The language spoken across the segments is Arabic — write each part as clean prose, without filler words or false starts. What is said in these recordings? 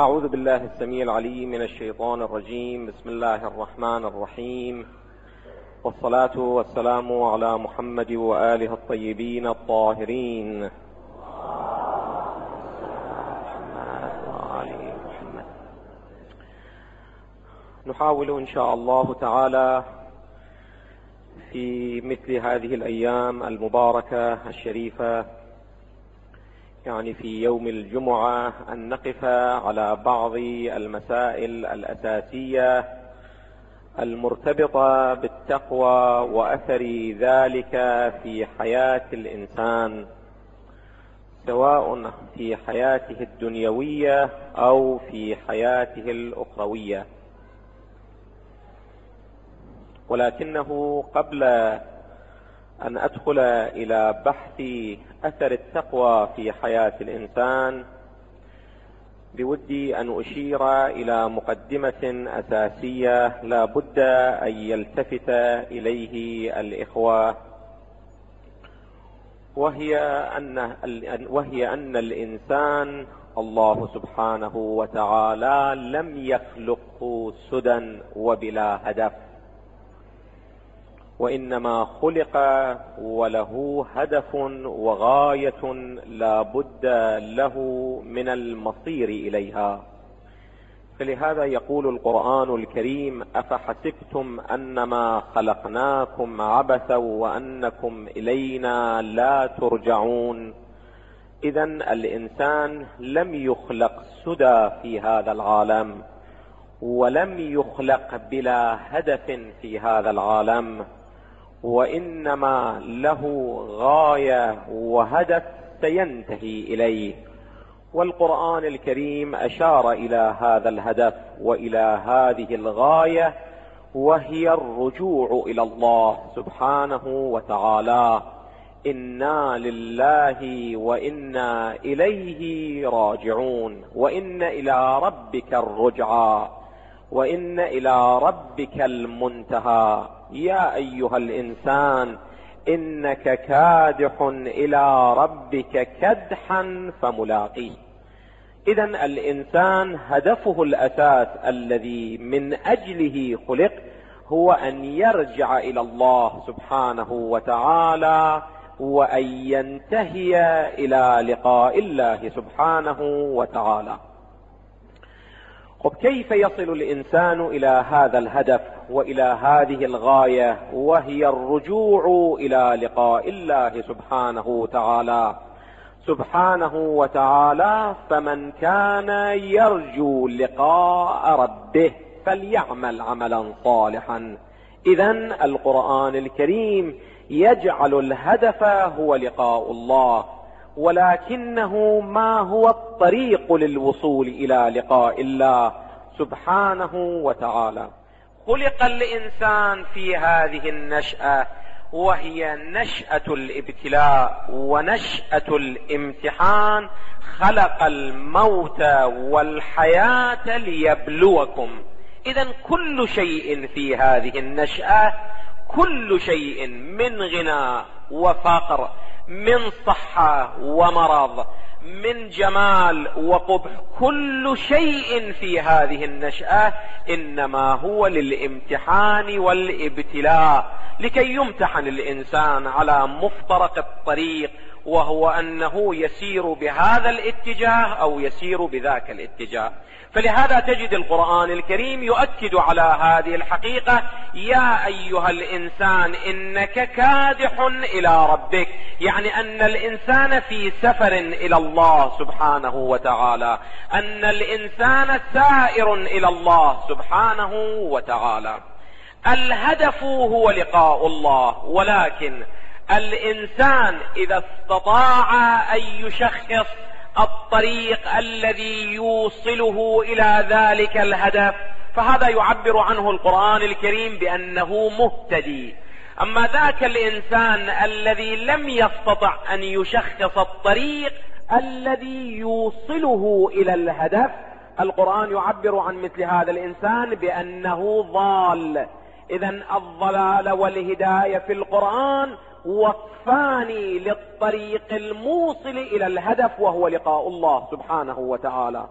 أعوذ بالله السميع العليم من الشيطان الرجيم. بسم الله الرحمن الرحيم، والصلاة والسلام على محمد وآله الطيبين الطاهرين. نحاول إن شاء الله تعالى في مثل هذه الأيام المباركة الشريفة، يعني في يوم الجمعة، أن نقف على بعض المسائل الأساسية المرتبطة بالتقوى وأثر ذلك في حياة الإنسان، سواء في حياته الدنيوية أو في حياته الأخروية. ولكنه قبل أن أدخل إلى بحث أثر التقوى في حياة الإنسان، بودي أن أشير إلى مقدمة أساسية لا بد أن يلتفت إليه الإخوة، وهي أن الإنسان الله سبحانه وتعالى لم يخلقه سدى وبلا هدف، وإنما خلق وله هدف وغاية لا بد له من المصير إليها. فلهذا يقول القرآن الكريم: أفحسبتم أنما خلقناكم عبثا وأنكم إلينا لا ترجعون. إذن الإنسان لم يخلق سدى في هذا العالم، ولم يخلق بلا هدف في هذا العالم، وإنما له غاية وهدف سينتهي إليه. والقرآن الكريم أشار إلى هذا الهدف وإلى هذه الغاية، وهي الرجوع إلى الله سبحانه وتعالى: إنا لله وإنا إليه راجعون، وإن إلى ربك الرجعى، وإن إلى ربك المنتهى. يا أيها الإنسان إنك كادح إلى ربك كدحا فملاقيه. إذن الإنسان هدفه الأساس الذي من أجله خلق هو أن يرجع إلى الله سبحانه وتعالى، وأن ينتهي إلى لقاء الله سبحانه وتعالى. كيف يصل الإنسان إلى هذا الهدف وإلى هذه الغاية، وهي الرجوع إلى لقاء الله سبحانه وتعالى؟ سبحانه وتعالى: فمن كان يرجو لقاء ربه فليعمل عملا صالحا. إذن القرآن الكريم يجعل الهدف هو لقاء الله، ولكنه ما هو الطريق للوصول إلى لقاء الله سبحانه وتعالى؟ خلق الإنسان في هذه النشأة، وهي نشأة الابتلاء ونشأة الامتحان. خلق الموت والحياة ليبلوكم. إذن كل شيء في هذه النشأة، كل شيء من غنى وفقر، من صحة ومرض، من جمال وقبح، كل شيء في هذه النشأة إنما هو للامتحان والابتلاء، لكي يمتحن الإنسان على مفترق الطريق، وهو أنه يسير بهذا الاتجاه أو يسير بذاك الاتجاه. فلهذا تجد القرآن الكريم يؤكد على هذه الحقيقة: يا أيها الإنسان إنك كادح إلى ربك، يعني أن الإنسان في سفر إلى الله سبحانه وتعالى، أن الإنسان سائر إلى الله سبحانه وتعالى. الهدف هو لقاء الله، ولكن الإنسان إذا استطاع أن يشخص الطريق الذي يوصله إلى ذلك الهدف، فهذا يعبر عنه القرآن الكريم بأنه مهتدي. أما ذاك الإنسان الذي لم يستطع أن يشخص الطريق الذي يوصله إلى الهدف، القرآن يعبر عن مثل هذا الإنسان بأنه ضال. إذن الضلال والهداية في القرآن وصفان للطريق الموصل إلى الهدف، وهو لقاء الله سبحانه وتعالى.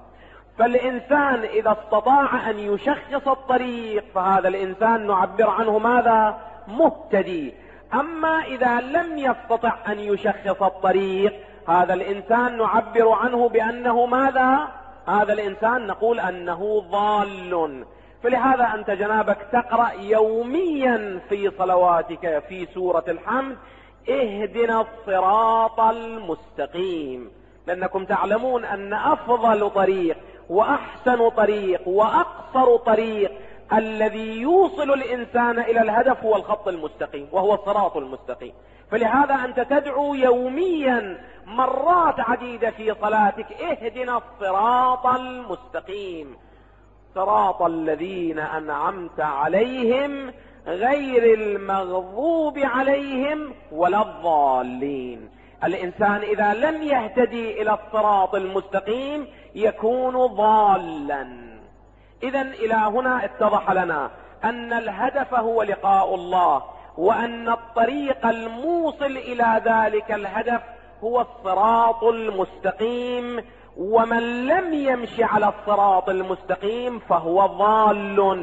فالإنسان إذا استطاع أن يشخص الطريق فهذا الإنسان نعبر عنه ماذا؟ مهتدي. أما إذا لم يستطع أن يشخص الطريق هذا الإنسان نعبر عنه بأنه ماذا؟ هذا الإنسان نقول أنه ضال. فلهذا أنت جنابك تقرأ يوميا في صلواتك في سورة الحمد اهدنا الصراط المستقيم، لأنكم تعلمون أن أفضل طريق وأحسن طريق وأقصر طريق الذي يوصل الإنسان إلى الهدف هو الخط المستقيم وهو الصراط المستقيم. فلهذا أنت تدعو يوميا مرات عديدة في صلاتك اهدنا الصراط المستقيم صراط الذين أنعمت عليهم غير المغضوب عليهم ولا الضالين. الإنسان إذا لم يهتدي إلى الصراط المستقيم يكون ضالا. إذن إلى هنا اتضح لنا أن الهدف هو لقاء الله، وأن الطريق الموصل إلى ذلك الهدف هو الصراط المستقيم، ومن لم يمشي على الصراط المستقيم فهو ضال،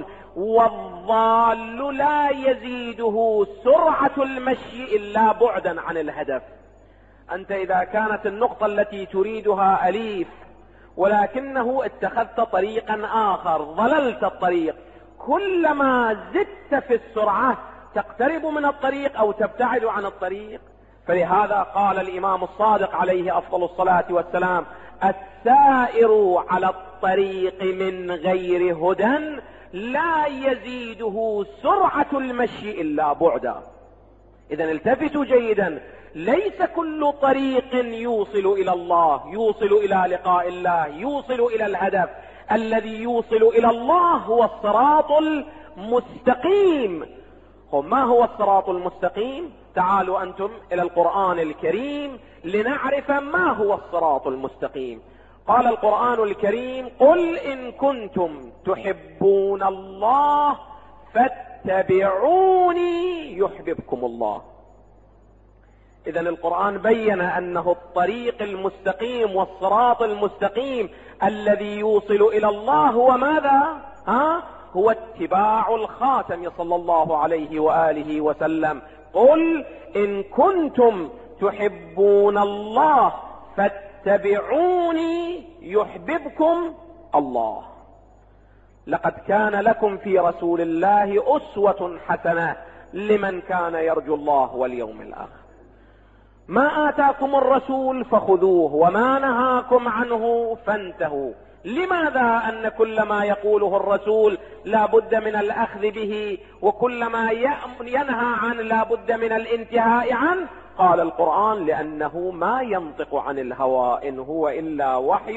والضال لا يزيده سرعة المشي إلا بعدا عن الهدف. أنت إذا كانت النقطة التي تريدها أليف ولكنه اتخذت طريقا آخر ضللت الطريق، كلما زدت في السرعة تقترب من الطريق أو تبتعد عن الطريق. فلهذا قال الإمام الصادق عليه أفضل الصلاة والسلام السائر على الطريق من غير هدى لا يزيده سرعة المشي إلا بعدا. إذن التفتوا جيدا، ليس كل طريق يوصل إلى الله، يوصل إلى لقاء الله، يوصل إلى الهدف. الذي يوصل إلى الله هو الصراط المستقيم. ما هو الصراط المستقيم؟ تعالوا أنتم إلى القرآن الكريم لنعرف ما هو الصراط المستقيم. قال القرآن الكريم قل إن كنتم تحبون الله فاتبعوني يحببكم الله. إذن القرآن بين أنه الطريق المستقيم والصراط المستقيم الذي يوصل إلى الله هو ماذا؟ هو اتباع الخاتم صلى الله عليه وآله وسلم. قل إن كنتم تحبون الله فاتبعوني يحببكم الله. لقد كان لكم في رسول الله أسوة حسنة لمن كان يرجو الله واليوم الآخر. ما آتاكم الرسول فخذوه وما نهاكم عنه فانتهوا. لماذا أن كل ما يقوله الرسول لا بد من الأخذ به، وكل ما ينهى عنه لا بد من الانتهاء عنه؟ قال القرآن لأنه ما ينطق عن الهوى إن هو إلا وحي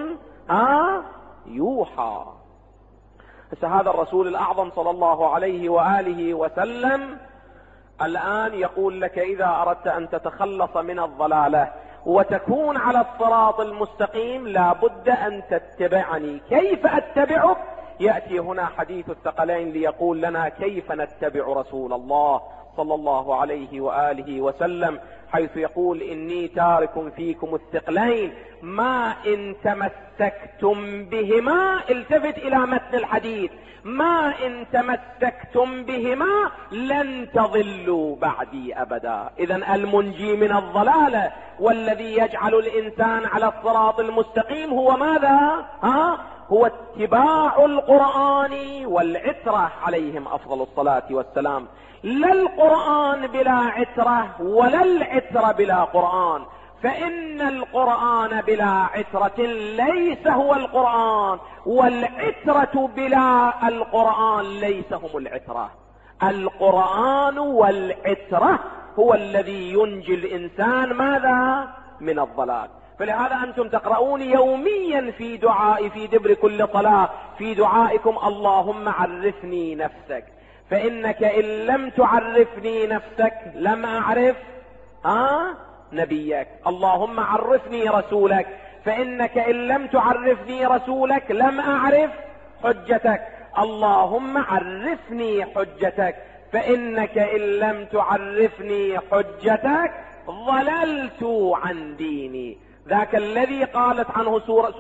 يوحى. هذا الرسول الأعظم صلى الله عليه وآله وسلم الآن يقول لك إذا أردت أن تتخلص من الضلالة وتكون على الصراط المستقيم لا بد أن تتبعني. كيف أتبعك؟ يأتي هنا حديث الثقلين ليقول لنا كيف نتبع رسول الله صلى الله عليه وآله وسلم، حيث يقول إني تارك فيكم الثقلين ما إن تمسكتم بهما. التفت إلى متن الحديث، ما إن تمسكتم بهما لن تضلوا بعدي أبدا. إذن المنجي من الضلالة والذي يجعل الإنسان على الصراط المستقيم هو ماذا؟ هو اتباع القرآن والعترة عليهم أفضل الصلاة والسلام. لا القرآن بلا عترة ولا العترة بلا قرآن، فإن القرآن بلا عترة ليس هو القرآن، والعترة بلا القرآن ليس هم العترة. القرآن والعترة هو الذي ينجي الإنسان ماذا؟ من الضلال. فلهذا أنتم تقرؤون يوميا في دعاء في دبر كل صلاة في دعائكم اللهم عرفني نفسك، فإنك إن لم تعرفني نفسك لم أعرف نبيك. اللهم عرفني رسولك، فإنك إن لم تعرفني رسولك لم أعرف حجتك. اللهم عرفني حجتك، فإنك إن لم تعرفني حجتك ضللت عن ديني. ذاك الذي قالت عنه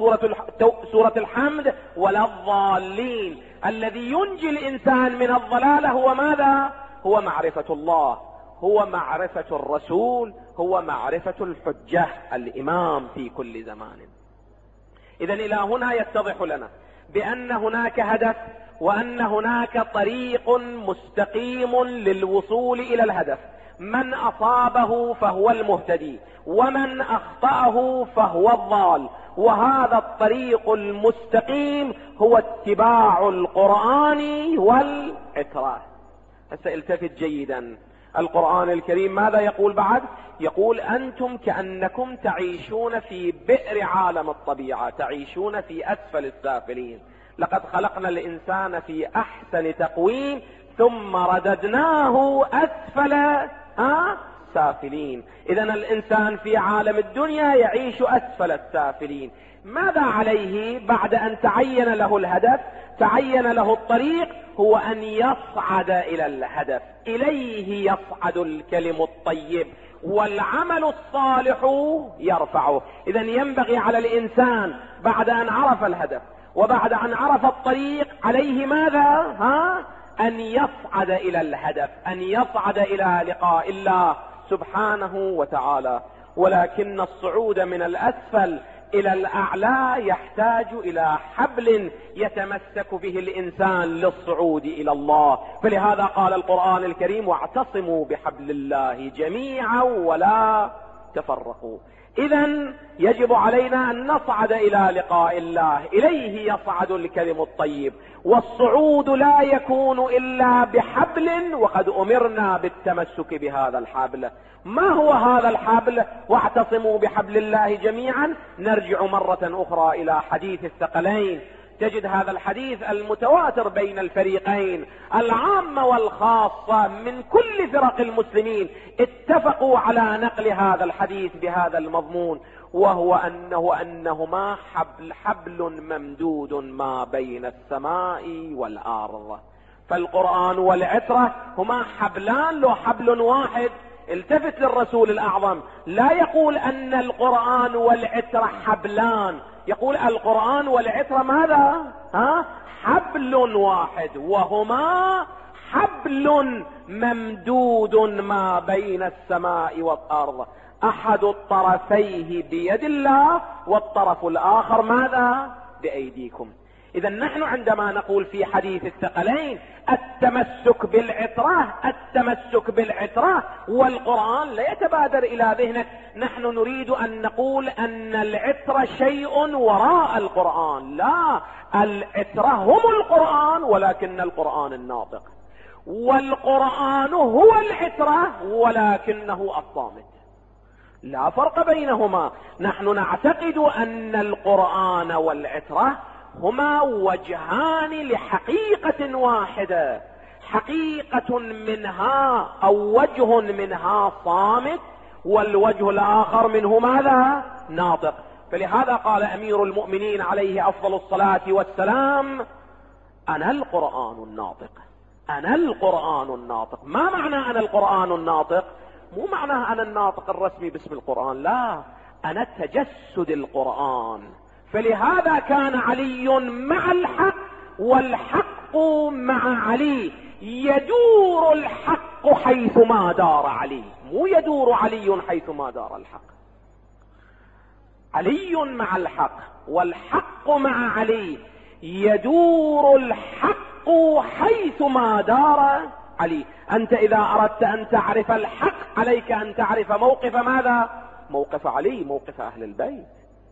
سورة الحمد ولا الضالين. الذي ينجي الإنسان من الضلالة هو ماذا؟ هو معرفة الله، هو معرفة الرسول، هو معرفة الحجة الإمام في كل زمان. إذن إلى هنا يتضح لنا بأن هناك هدف، وأن هناك طريق مستقيم للوصول إلى الهدف. من أصابه فهو المهتدي، ومن أخطأه فهو الضال. وهذا الطريق المستقيم هو اتباع القرآن والعترة. هسه التفت جيدا، القرآن الكريم ماذا يقول بعد؟ يقول أنتم كأنكم تعيشون في بئر عالم الطبيعة، تعيشون في أسفل السافلين. لقد خلقنا الإنسان في أحسن تقويم ثم رددناه أسفل سافلين. إذن الإنسان في عالم الدنيا يعيش أسفل السافلين. ماذا عليه بعد أن تعين له الهدف، تعين له الطريق؟ هو أن يصعد إلى الهدف. إليه يصعد الكلم الطيب والعمل الصالح يرفعه. إذن ينبغي على الإنسان بعد أن عرف الهدف وبعد أن عرف الطريق عليه ماذا؟ أن يصعد إلى الهدف، أن يصعد إلى لقاء الله سبحانه وتعالى. ولكن الصعود من الأسفل إلى الأعلى يحتاج إلى حبل يتمسك به الإنسان للصعود إلى الله. فلهذا قال القرآن الكريم واعتصموا بحبل الله جميعا ولا تفرقوا. إذن يجب علينا أن نصعد إلى لقاء الله، إليه يصعد الكلم الطيب. والصعود لا يكون إلا بحبل، وقد أمرنا بالتمسك بهذا الحبل. ما هو هذا الحبل؟ واعتصموا بحبل الله جميعا. نرجع مرة أخرى إلى حديث الثقلين، تجد هذا الحديث المتواتر بين الفريقين، العامة والخاصة من كل فرق المسلمين اتفقوا على نقل هذا الحديث بهذا المضمون، وهو أنهما حبل ممدود ما بين السماء والأرض. فالقرآن والعترة هما حبلان، لو حبل واحد. التفت للرسول الأعظم، لا يقول أن القرآن والعترة حبلان، يقول القرآن والعترة ماذا؟ حبل واحد، وهما حبل ممدود ما بين السماء والأرض، أحد الطرفيه بيد الله والطرف الآخر ماذا؟ بأيديكم. إذا نحن عندما نقول في حديث الثقلين التمسك بالعترة، التمسك بالعترة والقرآن، لا يتبادر إلى ذهنك نحن نريد أن نقول أن العترة شيء وراء القرآن. لا، العترة هم القرآن، ولكن القرآن الناطق، والقرآن هو العترة ولكنه الصامت. لا فرق بينهما. نحن نعتقد أن القرآن والعترة هما وجهان لحقيقة واحدة، حقيقة منها أو وجه منها صامت، والوجه الآخر منه ماذا؟ ناطق. فلهذا قال أمير المؤمنين عليه أفضل الصلاة والسلام: أنا القرآن الناطق، أنا القرآن الناطق. ما معنى أنا القرآن الناطق؟ مو معناه أنا الناطق الرسمي باسم القرآن، لا، أنا تجسد القرآن. فلهذا كان علي مع الحق والحق مع علي، يدور الحق حيثما دار علي، مو يدور علي حيثما دار الحق. علي مع الحق والحق مع علي، يدور الحق حيثما دار علي. أنت إذا أردت أن تعرف الحق عليك أن تعرف موقف ماذا؟ موقف علي، موقف أهل البيت.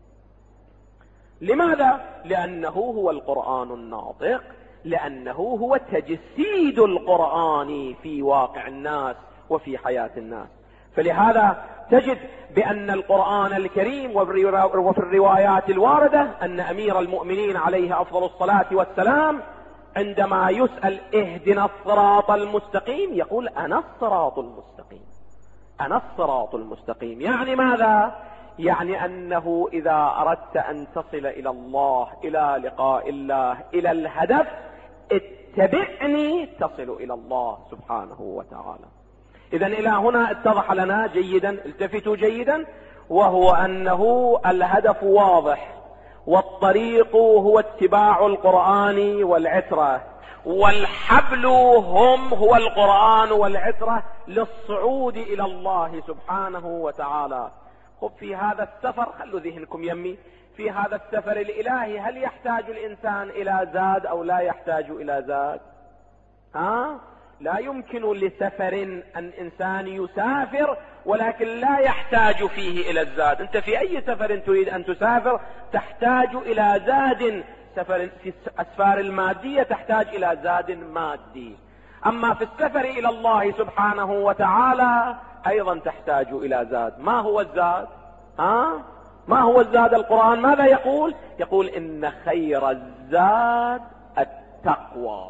لماذا؟ لأنه هو القرآن الناطق، لأنه هو تجسيد القرآن في واقع الناس وفي حياة الناس. فلهذا تجد بأن القرآن الكريم وفي الروايات الواردة أن أمير المؤمنين عليه أفضل الصلاة والسلام عندما يسأل اهدنا الصراط المستقيم يقول أنا الصراط المستقيم، أنا الصراط المستقيم. يعني ماذا؟ يعني أنه إذا أردت أن تصل إلى الله، إلى لقاء الله، إلى الهدف، اتبعني تصل إلى الله سبحانه وتعالى. إذن إلى هنا اتضح لنا جيدا، التفتوا جيدا. وهو أنه الهدف واضح، والطريق هو اتباع القرآن والعترة، والحبل هو القرآن والعترة للصعود إلى الله سبحانه وتعالى. خب في هذا السفر، خلوا ذهنكم يمي، في هذا السفر الإلهي هل يحتاج الإنسان إلى زاد أو لا يحتاج إلى زاد؟ لا يمكن لسفر أن إنسان يسافر ولكن لا يحتاج فيه إلى الزاد. أنت في أي سفر تريد أن تسافر تحتاج إلى زاد، في الأسفار المادية تحتاج إلى زاد مادي، أما في السفر إلى الله سبحانه وتعالى أيضا تحتاج إلى زاد. ما هو الزاد؟ ما هو الزاد؟ القرآن ماذا يقول؟ يقول إن خير الزاد التقوى.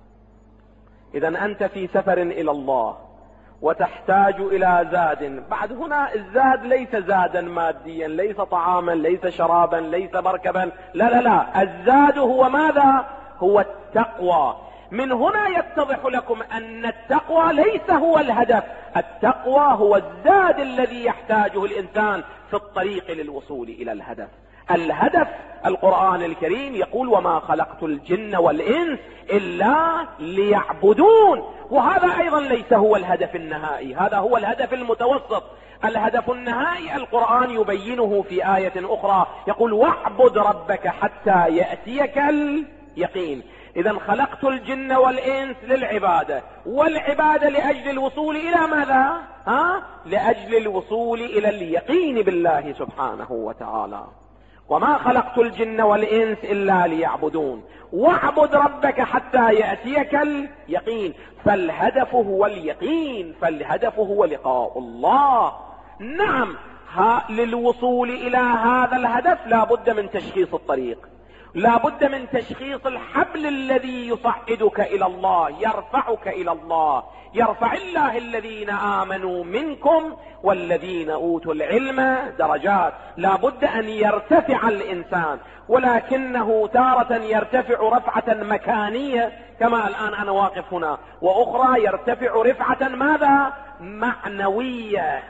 إذا أنت في سفر إلى الله وتحتاج إلى زاد. بعد هنا الزاد ليس زادا ماديا، ليس طعاما، ليس شرابا، ليس مركبا، لا لا لا، الزاد هو ماذا؟ هو التقوى. من هنا يتضح لكم أن التقوى ليس هو الهدف، التقوى هو الزاد الذي يحتاجه الإنسان في الطريق للوصول إلى الهدف. الهدف القرآن الكريم يقول وما خلقت الجن والإنس إلا ليعبدون، وهذا أيضا ليس هو الهدف النهائي، هذا هو الهدف المتوسط. الهدف النهائي القرآن يبينه في آية أخرى، يقول واعبد ربك حتى يأتيك اليقين. إذا خلقت الجن والإنس للعبادة، والعبادة لأجل الوصول إلى ماذا؟ لأجل الوصول إلى اليقين بالله سبحانه وتعالى. وما خلقت الجن والإنس إلا ليعبدون واعبد ربك حتى يأتيك اليقين. فالهدف هو اليقين، فالهدف هو لقاء الله. نعم، للوصول إلى هذا الهدف لا بد من تشخيص الطريق، لا بد من تشخيص الحبل الذي يصعدك إلى الله، يرفعك إلى الله. يرفع الله الذين آمنوا منكم والذين أوتوا العلم درجات. لا بد أن يرتفع الإنسان، ولكنه تارة يرتفع رفعة مكانية كما الآن أنا واقف هنا، وأخرى يرتفع رفعة ماذا؟ معنوية.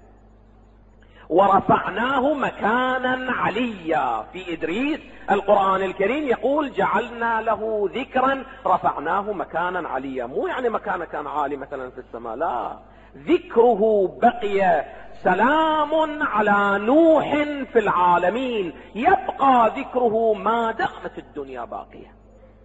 ورفعناه مكانا عليا. في إدريس القرآن الكريم يقول جعلنا له ذكرا رفعناه مكانا عليا. مو يعني مكانه كان عالي مثلا في السماء، لا، ذكره بقي. سلام على نوح في العالمين، يبقى ذكره ما دامت الدنيا باقية.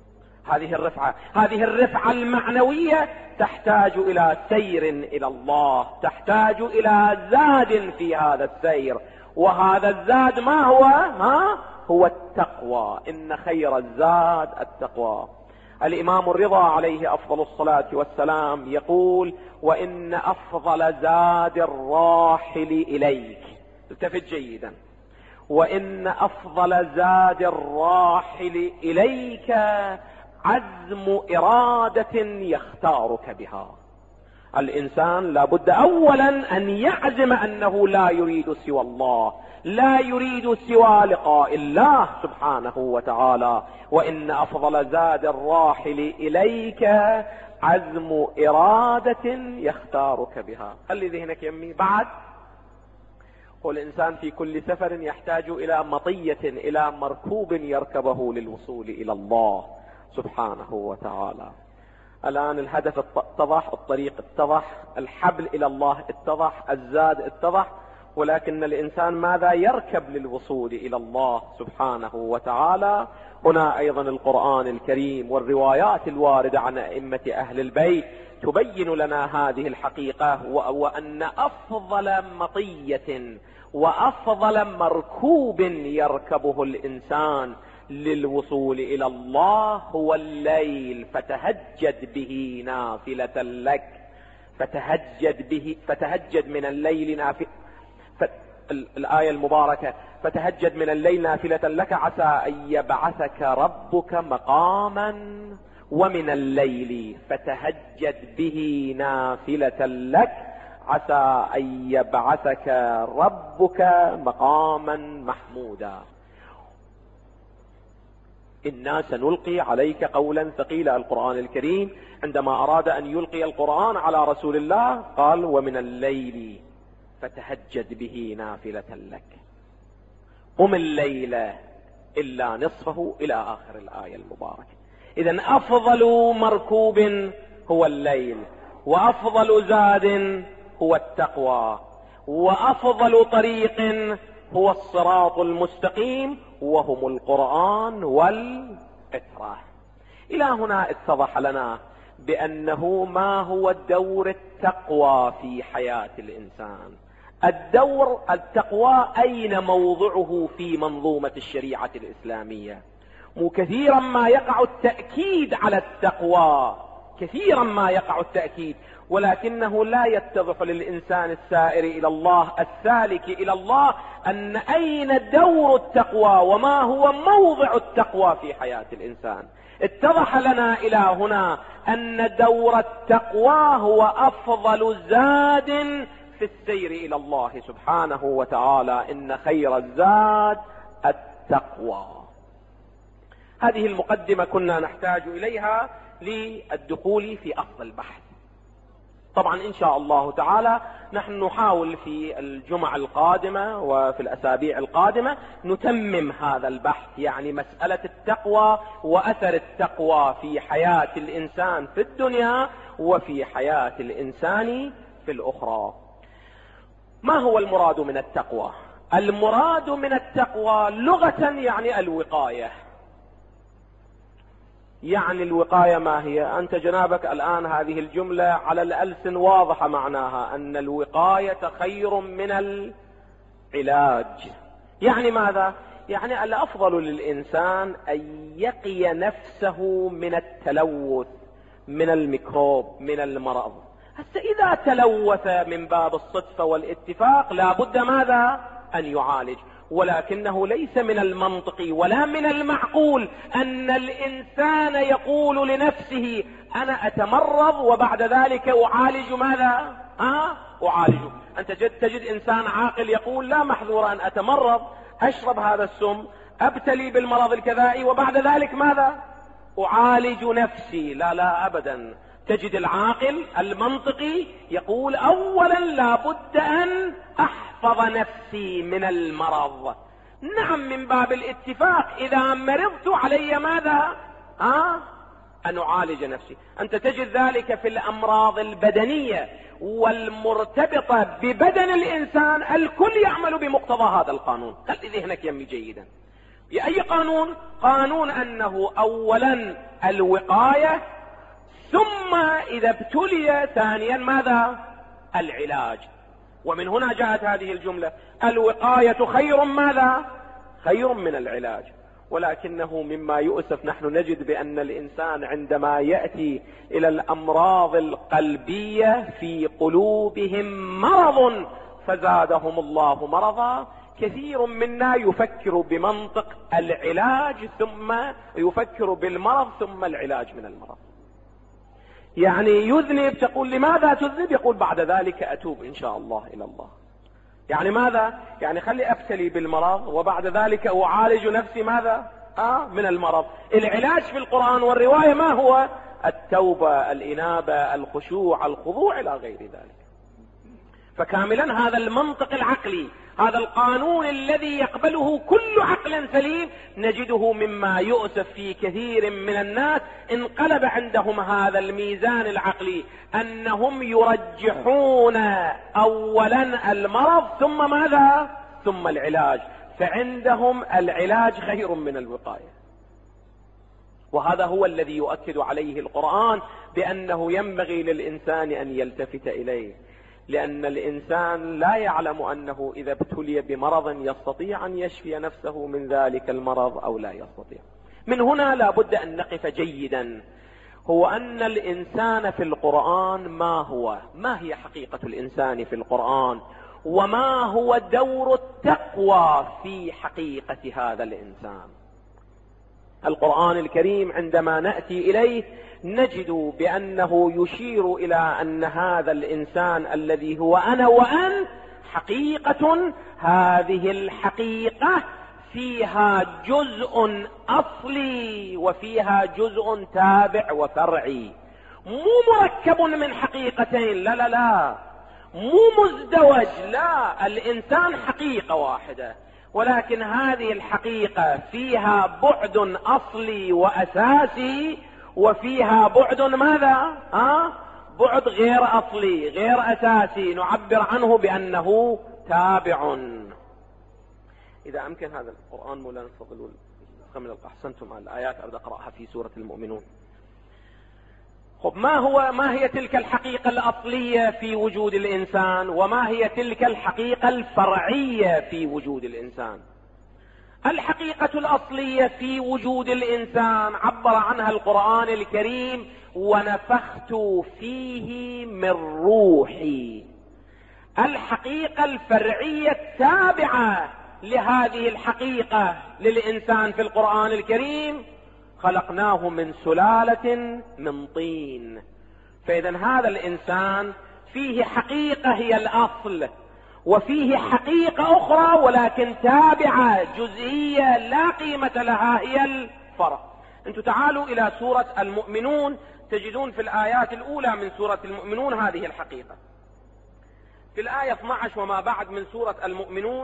هذه الرفعة المعنوية تحتاج إلى سير إلى الله، تحتاج إلى زاد في هذا السير، وهذا الزاد ما هو؟ هو التقوى. إن خير الزاد التقوى. الإمام الرضا عليه أفضل الصلاة والسلام يقول وإن أفضل زاد الراحل إليك، التفت جيدا، وإن أفضل زاد الراحل إليك عزم إرادة يختارك بها. الإنسان لابد أولا أن يعزم أنه لا يريد سوى الله، لا يريد سوى لقاء الله سبحانه وتعالى. وإن أفضل زاد الراحل إليك عزم إرادة يختارك بها. خلي ذهنك يمي. بعد والإنسان في كل سفر يحتاج إلى مطية، إلى مركوب يركبه للوصول إلى الله سبحانه وتعالى. الآن الهدف اتضح، الطريق اتضح، الحبل إلى الله اتضح، الزاد اتضح، ولكن الإنسان ماذا يركب للوصول إلى الله سبحانه وتعالى؟ هنا أيضا القرآن الكريم والروايات الواردة عن أئمة أهل البيت تبين لنا هذه الحقيقة، وأن أفضل مطية وأفضل مركوب يركبه الإنسان للوصول إلى الله هو الليل. فتهجد به نافلة لك، فتهجد من الليل نافلة. الآية المباركة فتهجد من الليل نافلة لك عسى أن يبعثك ربك مقاما، ومن الليل فتهجد به نافلة لك عسى أن يبعثك ربك مقاما محمودا. إنا سنلقي عليك قولا ثقيلا. القرآن الكريم عندما أراد أن يلقي القرآن على رسول الله قال ومن الليل فتهجد به نافلة لك. قم الليل إلا نصفه إلى آخر الآية المباركة. إذن أفضل مركوب هو الليل، وأفضل زاد هو التقوى، وأفضل طريق هو الصراط المستقيم، وهم القرآن والإتراه. إلى هنا اتضح لنا بأنه ما هو دور التقوى في حياة الإنسان. الدور التقوى أين موضعه في منظومة الشريعة الإسلامية؟ مو كثيرا ما يقع التأكيد على التقوى، كثيرا ما يقع التأكيد، ولكنه لا يتضح للإنسان السائر إلى الله السالك إلى الله أن أين دور التقوى وما هو موضع التقوى في حياة الإنسان. اتضح لنا إلى هنا أن دور التقوى هو أفضل زاد في السير إلى الله سبحانه وتعالى. إن خير الزاد التقوى. هذه المقدمة كنا نحتاج إليها للدخول في أصل البحث. طبعا إن شاء الله تعالى نحن نحاول في الجمع القادمة وفي الأسابيع القادمة نتمم هذا البحث، يعني مسألة التقوى وأثر التقوى في حياة الإنسان في الدنيا وفي حياة الإنسان في الأخرى. ما هو المراد من التقوى؟ المراد من التقوى لغة يعني الوقاية. يعني الوقاية ما هي؟ أنت جنابك الآن هذه الجملة على الألسن واضحة معناها أن الوقاية خير من العلاج. يعني ماذا؟ يعني الأفضل للإنسان أن يقي نفسه من التلوث، من الميكروب، من المرض. حتى إذا تلوث من باب الصدفة والاتفاق لا بد ماذا؟ أن يعالج. ولكنه ليس من المنطقي ولا من المعقول أن الإنسان يقول لنفسه أنا أتمرض وبعد ذلك أعالج ماذا؟ أعالجه. أنت تجد إنسان عاقل يقول لا محذور أن أتمرض، أشرب هذا السم، أبتلي بالمرض الكذائي وبعد ذلك ماذا؟ أعالج نفسي. لا لا أبدا. تجد العاقل المنطقي يقول أولا لا بد أن أحفظ نفسي من المرض. نعم من باب الاتفاق إذا مرضت علي ماذا؟ أن أعالج نفسي. أنت تجد ذلك في الأمراض البدنية والمرتبطة ببدن الإنسان، الكل يعمل بمقتضى هذا القانون. خلي ذهنك يمي جيدا. أي قانون؟ قانون أنه أولا الوقاية، ثم إذا ابتلي ثانيا ماذا؟ العلاج. ومن هنا جاءت هذه الجملة الوقاية خير ماذا؟ خير من العلاج. ولكنه مما يؤسف نحن نجد بأن الإنسان عندما يأتي إلى الأمراض القلبية في قلوبهم مرض فزادهم الله مرضا، كثير منا يفكر بمنطق العلاج ثم يفكر بالمرض ثم العلاج من المرض. يعني يذنب، تقول لماذا تذنب؟ يقول بعد ذلك أتوب إن شاء الله إلى الله. يعني ماذا؟ يعني خلي أبتلي بالمرض وبعد ذلك أعالج نفسي ماذا؟ من المرض. العلاج في القرآن والرواية ما هو؟ التوبة، الإنابة، الخشوع، الخضوع إلى غير ذلك. فكاملا هذا المنطق العقلي، هذا القانون الذي يقبله كل عقل سليم، نجده مما يؤسف في كثير من الناس انقلب عندهم هذا الميزان العقلي، أنهم يرجحون أولا المرض ثم ماذا؟ ثم العلاج. فعندهم العلاج خير من الوقاية. وهذا هو الذي يؤكد عليه القرآن بأنه ينبغي للإنسان أن يلتفت إليه، لأن الإنسان لا يعلم أنه إذا ابتلي بمرض يستطيع أن يشفي نفسه من ذلك المرض أو لا يستطيع. من هنا لا بد أن نقف جيدا، هو أن الإنسان في القرآن ما هي حقيقة الإنسان في القرآن، وما هو دور التقوى في حقيقة هذا الإنسان. القرآن الكريم عندما نأتي إليه نجد بأنه يشير إلى أن هذا الإنسان الذي هو أنا وأنت حقيقة، هذه الحقيقة فيها جزء أصلي وفيها جزء تابع وفرعي، مو مركب من حقيقتين، لا لا لا، مو مزدوج، لا، الإنسان حقيقة واحدة، ولكن هذه الحقيقة فيها بعد أصلي وأساسي، وفيها بعد ماذا؟ بعد غير أصلي غير أساسي، نعبر عنه بأنه تابع. إذا أمكن هذا القرآن مولانا تفضلون من أحسنتم على الآيات أبدأ أقرأها في سورة المؤمنون. خب، ما هي تلك الحقيقة الأصلية في وجود الإنسان، وما هي تلك الحقيقة الفرعية في وجود الإنسان؟ الحقيقة الأصلية في وجود الإنسان عبر عنها القرآن الكريم: ونفخت فيه من روحي. الحقيقة الفرعية التابعة لهذه الحقيقة للإنسان في القرآن الكريم: خلقناه من سلالة من طين. فإذا هذا الإنسان فيه حقيقة هي الأصل، وفيه حقيقة أخرى ولكن تابعة جزئية لا قيمة لها هي الفرع. انتم تعالوا إلى سورة المؤمنون، تجدون في الآيات الأولى من سورة المؤمنون هذه الحقيقة. في الآية 12 وما بعد من سورة المؤمنون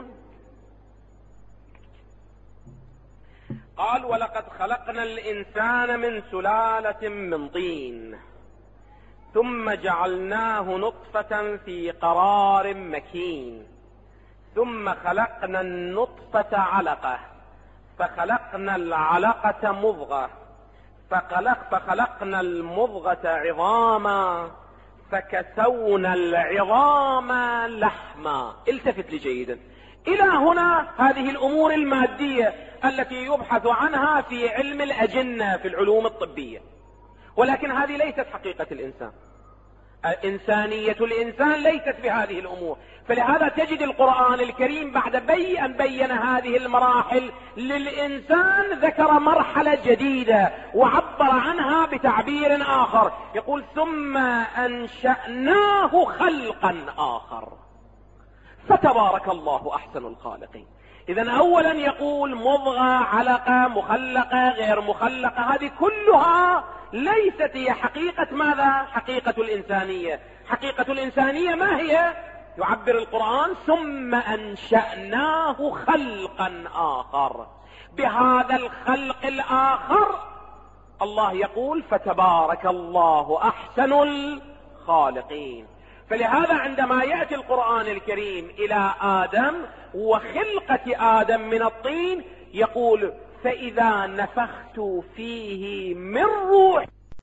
قال: ولقد خلقنا الإنسان من سلالة من طين ثم جعلناه نطفة في قرار مكين ثم خلقنا النطفة علقة فخلقنا العلقة مضغة فخلقنا المضغة عظاما فكسونا العظام لحما. التفت لي جيدا إلى هنا. هذه الأمور المادية التي يبحث عنها في علم الأجنة في العلوم الطبية، ولكن هذه ليست حقيقة الإنسان. إنسانية الإنسان ليست بهذه الأمور. فلهذا تجد القرآن الكريم بعد أن بين هذه المراحل للإنسان ذكر مرحلة جديدة وعبر عنها بتعبير آخر، يقول: ثم أنشأناه خلقا آخر فتبارك الله أحسن الخالقين. إذن أولا يقول مضغة، علقة، مخلقة، غير مخلقة، هذه كلها ليست هي حقيقة ماذا؟ حقيقة الإنسانية. حقيقة الإنسانية ما هي؟ يعبر القرآن: ثم أنشأناه خلقا آخر. بهذا الخلق الآخر الله يقول: فتبارك الله أحسن الخالقين. فلهذا عندما يأتي القرآن الكريم إلى آدم وخلقة آدم من الطين يقول: فإذا نفخت فيه من روحي